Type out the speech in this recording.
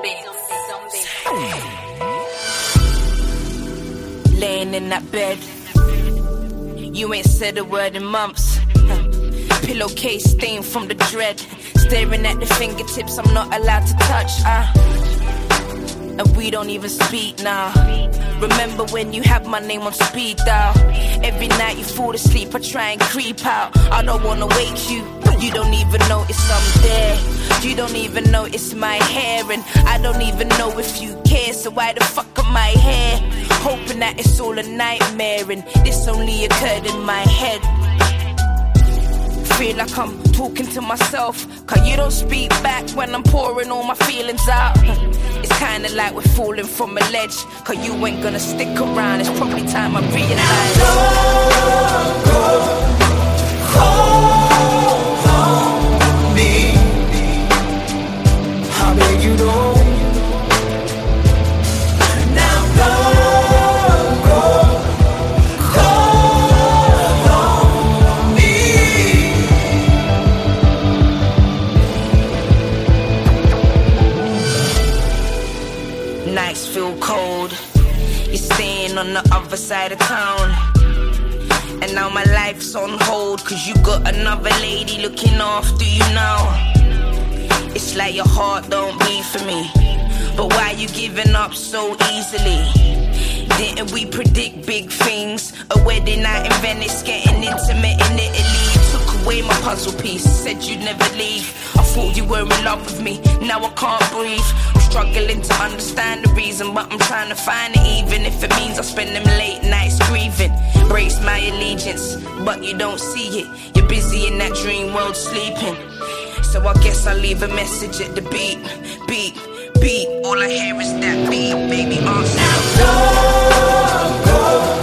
Laying in that bed, you ain't said a word in months. Pillowcase stained from the dread, staring at the fingertips I'm not allowed to touch. And we don't even speak now. Remember when you had my name on speed dial? Every night you fall asleep, I try and creep out. I don't wanna wake you, but you don't even notice I'm there. You don't even notice my hair, and I don't even know if you care. So why the fuck am I here? Hoping that it's all a nightmare, and this only occurred in my head. Feel like I'm talking to myself, cause you don't speak back when I'm pouring all my feelings out. It's kinda like we're falling from a ledge, cause you ain't gonna stick around. It's probably time I realize. Hold on me. I beg you don't. Nights feel cold, you're staying on the other side of town. And now my life's on hold, cause you got another lady looking after you now. It's like your heart don't beat for me, but why you giving up so easily? Didn't we predict big things? A wedding night in Venice, getting intimate in Italy. You took away my puzzle piece, said you'd never leave. I thought you were in love with me, now I can't breathe. I'm struggling to understand the reason, but I'm trying to find it, even if it means I spend them late nights grieving. Breaks my allegiance, but you don't see it. You're busy in that dream world sleeping. So I guess I'll leave a message at the beat, beat, beat. All I hear is that beat, baby, answer. Go, go.